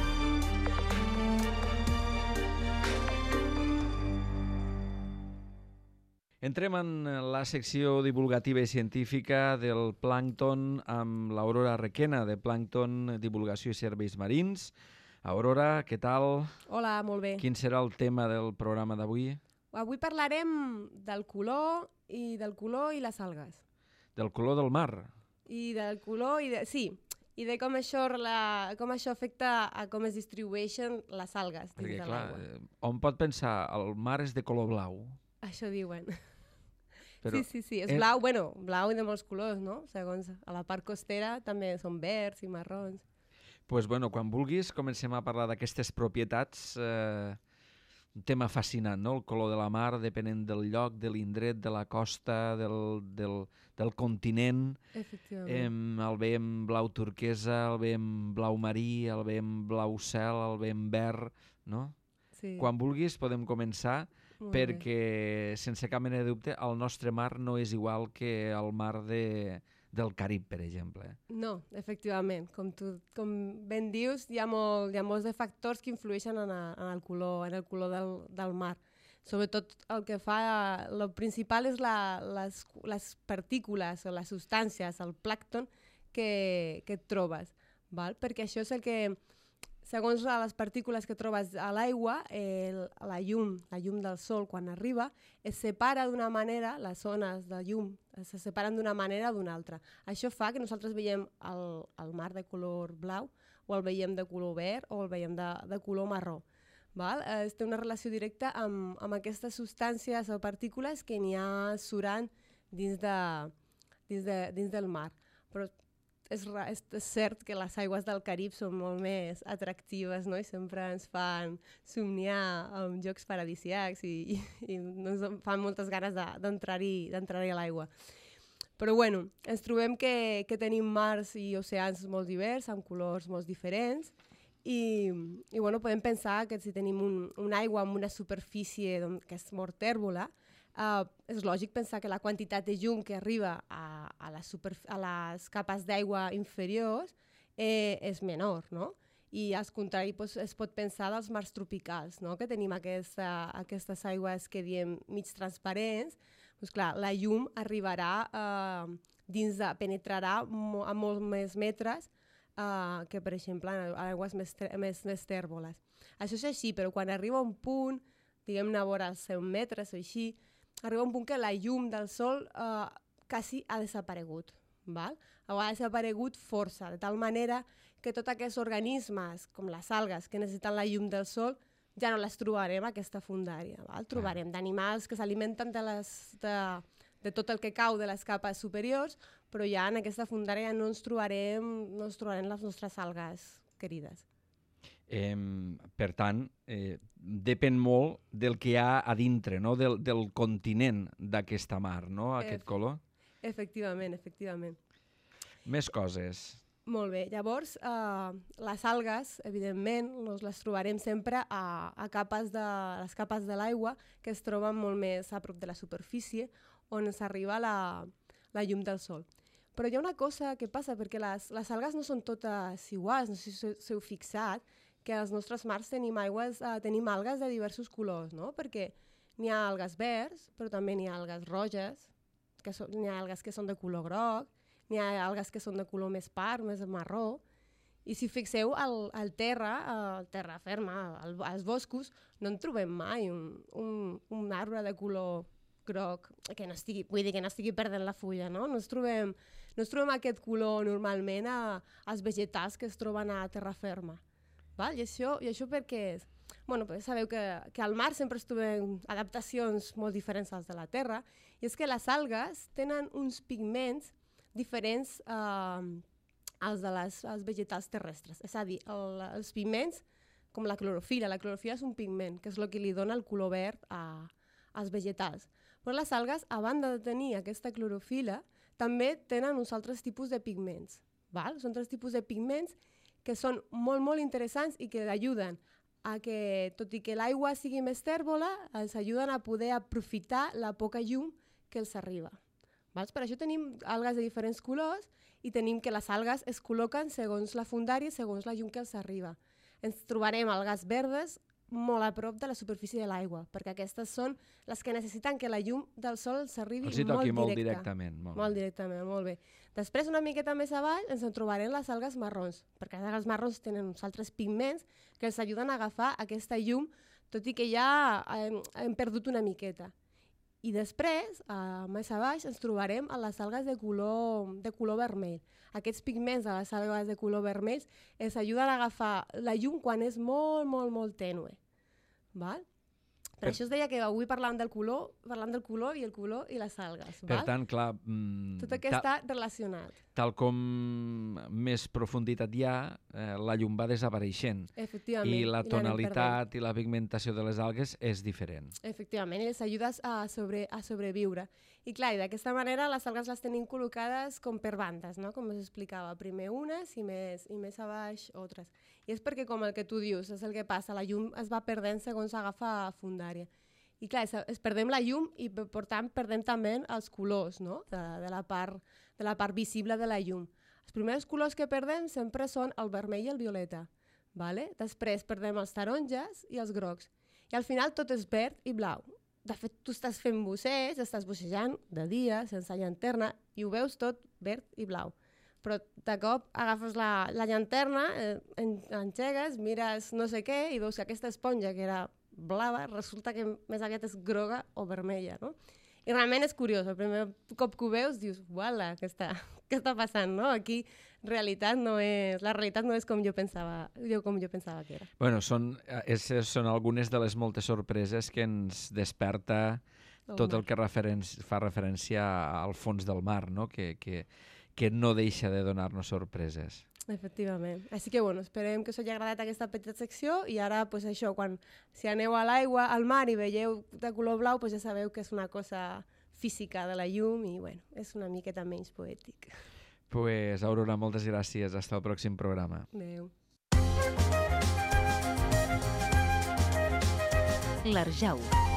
Entrem en la secció divulgativa i científica del plàncton amb l'Aurora Requena, de Plàncton, Divulgació i Serveis Marins. Aurora, què tal? Hola, molt bé. Quin serà el tema del programa d'avui? Avui parlarem del color i les algues. Del color del mar? I del color, i de com això afecta a com es distribueixen les algues dins de l'aigua. Perquè, clar, hom pot pensar, el mar és de color blau. Això diuen. Però sí, és blau, blau i de molts colors, no? Segons a la part costera també són verds i marrons. Doncs, quan vulguis, comencem a parlar d'aquestes propietats. Un tema fascinant, no? El color de la mar, depenent del lloc, de l'indret, de la costa, del continent. Efectivament. El veiem blau turquesa, el veiem blau marí, el veiem blau cel, el veiem verd, no? Sí. Quan vulguis podem començar, perquè, sense cap mena de dubte, el nostre mar no és igual que el mar del Carib, per exemple. No, efectivament. Com ben dius, hi ha molts de factors que influeixen en el color del mar. Sobretot el que fa... El principal és les partícules o les substàncies, el plàncton, que et trobes. Val? Perquè això és el que segons les partícules que trobes a l'aigua, la llum del sol quan arriba es separa d'una manera, les zones de llum se separen d'una manera o d'una altra. Això fa que nosaltres veiem el mar de color blau o el veiem de color verd o el veiem de color marró. Val? Té una relació directa amb aquestes substàncies o partícules que n'hi ha surant dins del mar. Però és cert que les aigües del Carib són molt més atractives, no? I sempre ens fan somniar amb jocs paradisíacs i ens fan moltes ganes d'entrar-hi a l'aigua. Però bueno, ens trobem que tenim mars i oceans molt diversos, amb colors molt diferents, i bueno, podem pensar que si tenim una aigua amb una superfície que és molt tèrbola, és lògic pensar que la quantitat de llum que arriba a les capes d'aigua inferiors és menor, no? I al contrari es pot pensar dels mars tropicals, no? Que tenim aquestes aigües que diem mig transparents. Doncs clar, la llum arribarà penetrarà a molts més metres que, per exemple, en aigües més tèrboles. Això és així, però quan arriba un punt, diguem-ne vora els 100 metres o així, arriba un punt que la llum del sol quasi ha desaparegut. Val? Ha desaparegut força, de tal manera que tots aquests organismes, com les algues, que necessiten la llum del sol, ja no les trobarem a aquesta fondària. Val? Trobarem d'animals que s'alimenten de tot el que cau de les capes superiors, però ja en aquesta fondària no ens trobarem les nostres algues querides. Per tant, depèn molt del que hi ha a dintre, no? del continent d'aquesta mar, no? Aquest color. Efectivament. Més coses. Molt bé. Llavors, les algues, evidentment, les trobarem sempre a les capes de l'aigua, que es troben molt més a prop de la superfície, on s'arriba la llum del sol. Però hi ha una cosa que passa, perquè les algues no són totes iguals, no sé si heu fixat, que als nostres mars tenim algues de diversos colors, no? Perquè n'hi ha algues verds, però també n'hi ha algues roges, n'hi ha algues que són de color groc, n'hi ha algues que són de color més part, més marró, i si fixeu al terra ferma, als boscos, no en trobem mai un arbre de color groc, que no estigui perdent la fulla, no? No ens trobem aquest color normalment als vegetals que es troben a terra ferma. Val? I això per què és? Bueno, pues sabeu que al mar sempre es trobem adaptacions molt diferents als de la terra, i és que les algues tenen uns pigments diferents als dels vegetals terrestres. És a dir, els pigments, com la clorofila. La clorofila és un pigment, que és el que li dona el color verd als vegetals. Però les algues, a banda de tenir aquesta clorofila, també tenen uns altres tipus de pigments. Val? Són 3 tipus de pigments que són molt, molt interessants i que ajuden a que, tot i que l'aigua sigui més tèrbola, els ajuden a poder aprofitar la poca llum que els arriba. Val? Per això tenim algues de diferents colors i tenim que les algues es col·loquen segons la fondària, segons la llum que els arriba. Ens trobarem algues verdes molt a prop de la superfície de l'aigua, perquè aquestes són les que necessiten que la llum del sol s'arribi molt directament. Molt directament, molt bé. Després, una miqueta més avall, ens en trobarem les algues marrons, perquè les algues marrons tenen uns altres pigments que els ajuden a agafar aquesta llum, tot i que ja hem perdut una miqueta. I després, més a baix, ens trobarem a les algues de color vermell. Aquests pigments de les algues de color vermell ens ajuden a agafar la llum quan és molt, molt, molt tènue. Val? Per això es deia que avui parlàvem del color i el color i les algues. Per tant, clar... Tot aquest està relacionat. Tal com més profunditat hi ha, la llum va desapareixent. Efectivament. I la tonalitat i la pigmentació de les algues és diferent. Efectivament, i les ajudes a sobreviure. I clar, d'aquesta manera les algues les tenim col·locades com per bandes, no? Com us explicava, primer unes i més a baix altres. I és perquè, com el que tu dius, és el que passa, la llum es va perdent segons agafa fondària. I clar, es perdem la llum i per tant perdem també els colors, no? de la part visible de la llum. Els primers colors que perdem sempre són el vermell i el violeta. Vale? Després perdem els taronges i els grocs. I al final tot és verd i blau. De fet, tu estàs fent buceig, estàs bucejant de dia, sense llanterna, i ho veus tot verd i blau. però de cop agafes la llanterna, engegues, mires no sé què i veus que aquesta esponja que era blava resulta que més aviat és groga o vermella, no? I realment és curiós, el primer cop que ho veus dius, uala, què està passant, no? Aquí la realitat no és com jo pensava que era. Bueno, són algunes de les moltes sorpreses que ens desperta tot el que fa referència al fons del mar, no? Que no deixa de donar-nos sorpreses. Efectivament. Així que, bueno, esperem que us hagi agradat aquesta petita secció i ara, pues, això, si aneu a l'aigua, al mar i veieu de color blau, pues ja sabeu que és una cosa física de la llum i, bueno, és una miqueta menys poètic. Pues, Aurora, moltes gràcies. Hasta el pròxim programa. Adéu. L'Arjau.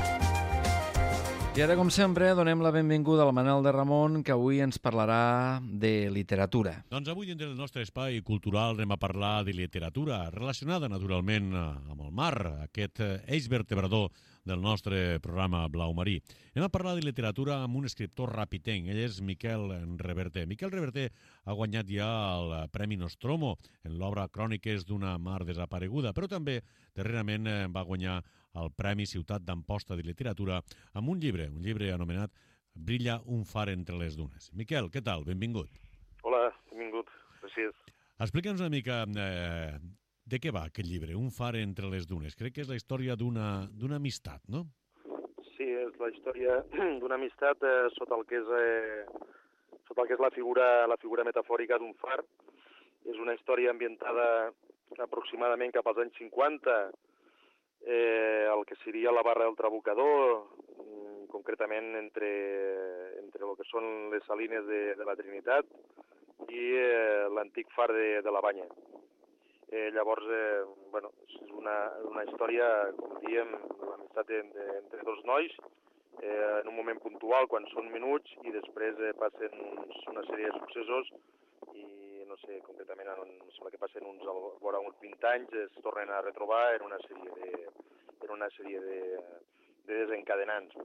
I ara, com sempre, donem la benvinguda al Manel de Ramon, que avui ens parlarà de literatura. Doncs avui, dintre del nostre espai cultural, anem a parlar de literatura, relacionada, naturalment, amb el mar, aquest eix vertebrador del nostre programa Blau Marí. Anem a parlar de literatura amb un escriptor rapitenc. Ell és Miquel Reverter. Miquel Reverter ha guanyat ja el Premi Nostromo en l'obra Cròniques d'una mar desapareguda, però també, darrerament, va guanyar el Premi Ciutat d'Amposta de Literatura amb un llibre anomenat Brilla un far entre les dunes. Miquel, què tal? Benvingut. Hola, benvingut. Gràcies. Explica'ns una mica de què va aquest llibre, Un far entre les dunes. Crec que és la història d'una amistat, no? Sí, és la història d'una amistat sota el que és la figura metafòrica d'un far. És una història ambientada aproximadament cap als anys 50, el que seria la barra del Trabucador, concretament entre el que són les salines de la Trinitat i l'antic far de la Banya. Llavors, és una història, com diem, l'amistat entre dos nois, en un moment puntual, quan són minuts, i després passen una sèrie de successos i, no sé, concretament, em sembla que passen vora uns 20 anys, es tornen a retrobar en una sèrie de desencadenants.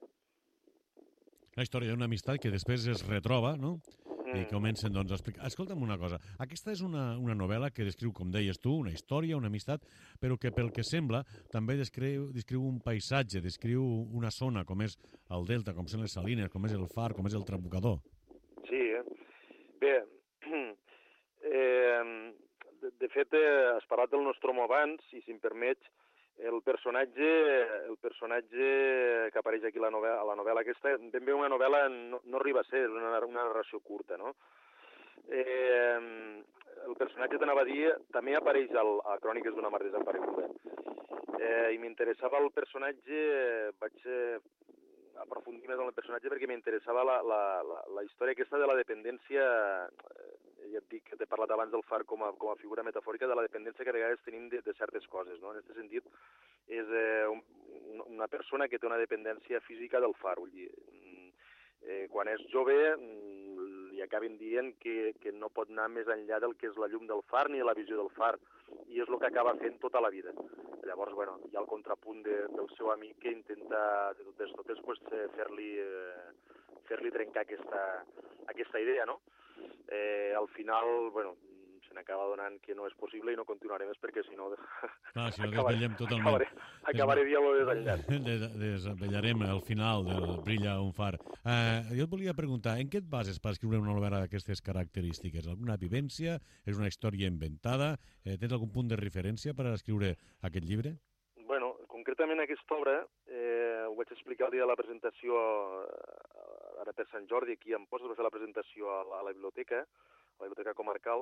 La història d'una amistat que després es retroba, no? I comencen, doncs, a explicar. Escolta'm una cosa, aquesta és una novel·la que descriu, com deies tu, una història, una amistat, però que, pel que sembla, també descriu un paisatge, descriu una zona, com és el delta, com són les salines, com és el far, com és el Trabucador. Sí, bé, de fet, has parlat del Nostromo abans, i si em permets, el personatge que apareix aquí a la novel·la aquesta, ben bé una novel·la no arriba a ser, és una narració curta, no? El personatge, t'anava a dir, també apareix a Cròniques d'una mar desapareguda. I m'interessava el personatge, vaig aprofundir més en el personatge perquè m'interessava la història aquesta de la dependència, ja et dic que t'he parlat abans del far com a figura metafòrica, de la dependència que a vegades tenim de certes coses, no? En aquest sentit, és una persona que té una dependència física del far, vull dir, quan és jove li acaben dient que no pot anar més enllà del que és la llum del far ni la visió del far, i és el que acaba fent tota la vida. Llavors, hi ha el contrapunt del seu amic que intenta de totes pues, fer-li trencar aquesta idea, no? Al final, se n'acaba donant que no és possible i no continuaré més perquè si no... Clar, si no desvetllem totalment. Acabaré dient-lo desenllaç. Desvetllarem el final del Brilla un far. Jo et volia preguntar, en què et bases per escriure una novel·la d'aquestes característiques? Alguna vivència? És una història inventada? Tens algun punt de referència per escriure aquest llibre? Bueno, concretament aquesta obra, ho vaig explicar el dia de la presentació, ara per Sant Jordi, aquí a Amposta, va fer la presentació a la biblioteca comarcal.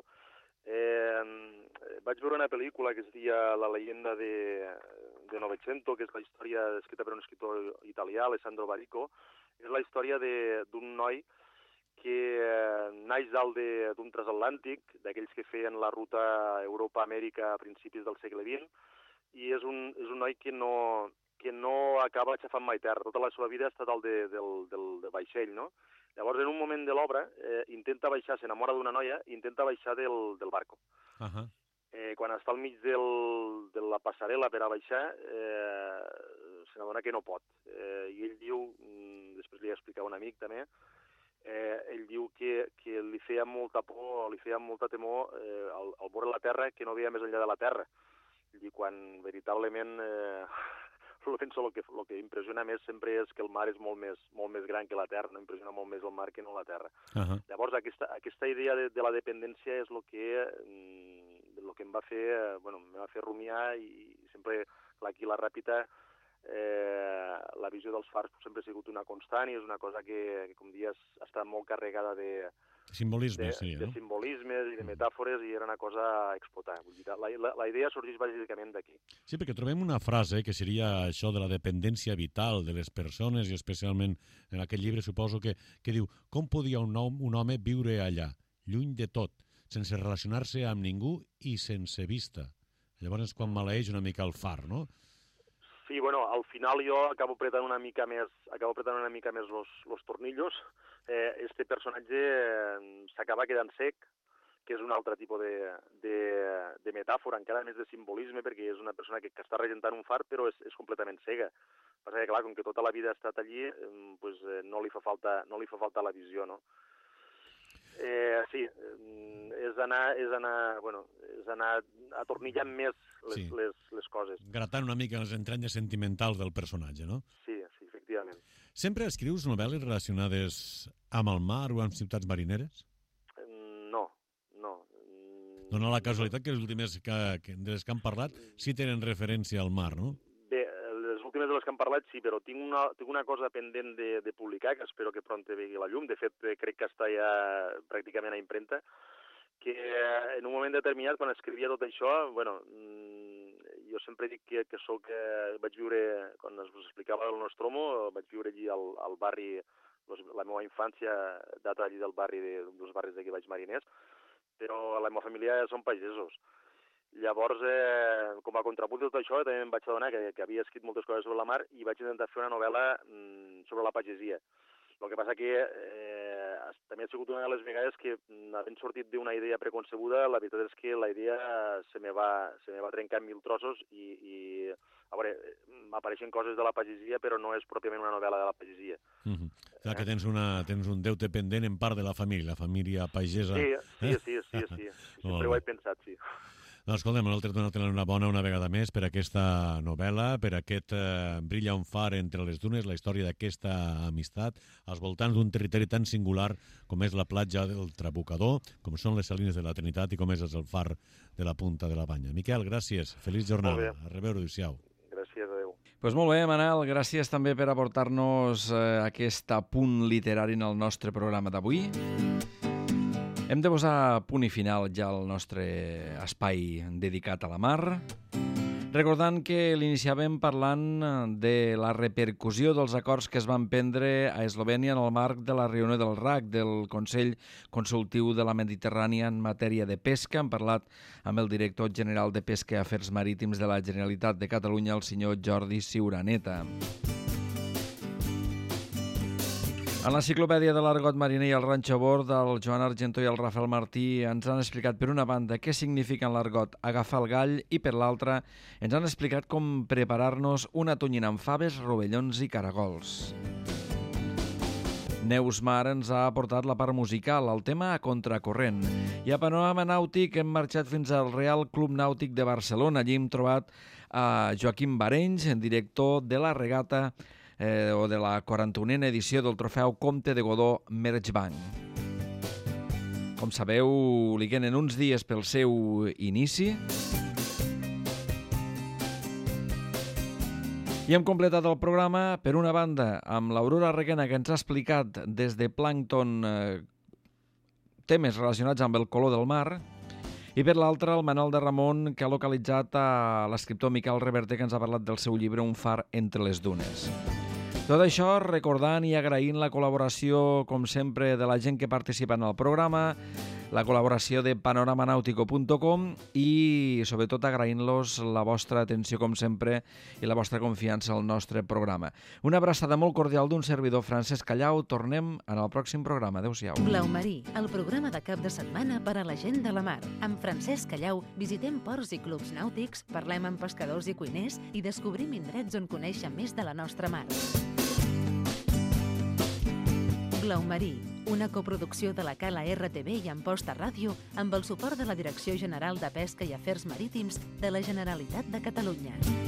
Vaig veure una pel·lícula que es deia La leyenda de Novecento, que és la història escrita per un escriptor italià, Alessandro Barico. És la història d'un noi que naix dalt d'un transatlàntic, d'aquells que feien la ruta Europa-Amèrica a principis del segle XX, i és un noi que no acaba aixafant mai terra. Tota la seva vida ha estat dalt del vaixell, no? Llavors, en un moment de l'obra, intenta baixar, s'enamora d'una noia, i intenta baixar del barco. Quan està al mig de la passarel·la per a baixar, se n'adona que no pot. I ell diu, després li explica a un amic també, ell diu que li feia molta por, li feia molta temor al veure la Terra, que no veia més enllà de la Terra. I quan veritablement el que impressiona més sempre és que el mar és molt més gran que la Terra, no impressiona molt més el mar que no la Terra. Llavors, aquesta idea de la dependència és el que em va fer rumiar, i sempre aquí la Ràpita, la visió dels fars sempre ha sigut una constant, i és una cosa que com dies, està molt carregada de simbolismes, de simbolismes i de metàfores, i era una cosa a explotar. Vull dir, la idea sorgeix bàsicament d'aquí. Sí, perquè trobem una frase que seria això de la dependència vital de les persones, i especialment en aquest llibre suposo que diu: com podia un home viure allà, lluny de tot, sense relacionar-se amb ningú i sense vista? Llavors és quan maleeix una mica el far, no? Sí, bueno, al final jo acabo apretant una mica més los tornillos. Este personatge s'acaba quedant sec, que és un altre tipus de metàfora, encara més de simbolisme, perquè és una persona que està regentant un far, però és completament cega. Passa que, clar, com que tota la vida ha estat allí, pues, no li fa falta la visió, no? Sí, és anar atornillant més les coses. Gratant una mica les entranyes sentimentals del personatge, no? Sí, efectivament. Sempre escrius novel·les relacionades amb el mar o amb ciutats marineres? No. Dóna la casualitat que les últimes de les que han parlat sí tenen referència al mar, no? Bé, les últimes de les que han parlat sí, però tinc una cosa pendent de publicar, que espero que prompte vegi la llum. De fet, crec que està ja pràcticament a impremta, que en un moment determinat, quan escrivia tot això, jo sempre dic que vaig viure, quan us explicava el Nostromo, vaig viure allí al barri, la meva infància data allí del barri, dels barris d'aquí Baix Mariners, però la meva família són pagesos. Llavors, com a contrapunt de tot això, també em vaig adonar que havia escrit moltes coses sobre la mar, i vaig intentar fer una novel·la sobre la pagesia. El que passa que també ha sigut una de les vegades que, havent sortit d'una idea preconcebuda, la veritat és que la idea se me va trencar en 1000 trossos, i a veure, m'apareixen coses de la pagesia, però no és pròpiament una novel·la de la pagesia. Clar que tens un deute pendent en part de la família pagesa. Sí. Sempre ho he pensat, sí. Doncs escolta, nosaltres donar-te l'enhorabona una vegada més per aquesta novel·la, per aquest Brilla un far entre les dunes, la història d'aquesta amistat, als voltants d'un territori tan singular com és la platja del Trabucador, com són les Salines de la Trinitat i com és el far de la Punta de la Banya. Miquel, gràcies, feliç jornada. A reveure, adéu-siau. Gràcies, adéu. Pues molt bé, Manel, gràcies també per aportar-nos aquest apunt literari en el nostre programa d'avui. Hem de posar punt i final ja al nostre espai dedicat a la mar, recordant que l'iniciàvem parlant de la repercussió dels acords que es van prendre a Eslovènia en el marc de la reunió del RAC, del Consell Consultiu de la Mediterrània en matèria de pesca. Hem parlat amb el director general de Pesca i Afers Marítims de la Generalitat de Catalunya, el senyor Jordi Ciuraneta. En l'enciclopèdia de l'argot mariner i el ranxo a bord, el Joan Argentó i el Rafael Martí ens han explicat per una banda què significa en l'argot agafar el gall, i per l'altra ens han explicat com preparar-nos una tonyina amb faves, rovellons i caragols. Neus Mar ens ha aportat la part musical, el tema a contracorrent. I a Panorama Nàutic hem marxat fins al Real Club Nàutic de Barcelona. Allí hem trobat a Joaquim Barenys, director de la regata o de la 41a edició del trofeu Comte de Godó Merchbank. Com sabeu, li queden uns dies pel seu inici. I hem completat el programa, per una banda, amb l'Aurora Requena, que ens ha explicat des de Plàncton temes relacionats amb el color del mar, i per l'altra, el Manuel de Ramon, que ha localitzat a l'escriptor Miquel Reverter, que ens ha parlat del seu llibre Un far entre les dunes. Tot això recordant i agraint la col·laboració, com sempre, de la gent que participa en el programa, la col·laboració de panoramanautico.com i, sobretot, agraint-los la vostra atenció, com sempre, i la vostra confiança al nostre programa. Una abraçada molt cordial d'un servidor, Francesc Callau. Tornem en el pròxim programa. Adéu-siau. Blau Marí, el programa de cap de setmana per a la gent de la mar. Amb Francesc Callau visitem ports i clubs nàutics, parlem amb pescadors i cuiners i descobrim indrets on conèixer més de la nostra mar. Blau Marí, una coproducció de la Cala RTV i Amposta Ràdio amb el suport de la Direcció General de Pesca i Afers Marítims de la Generalitat de Catalunya.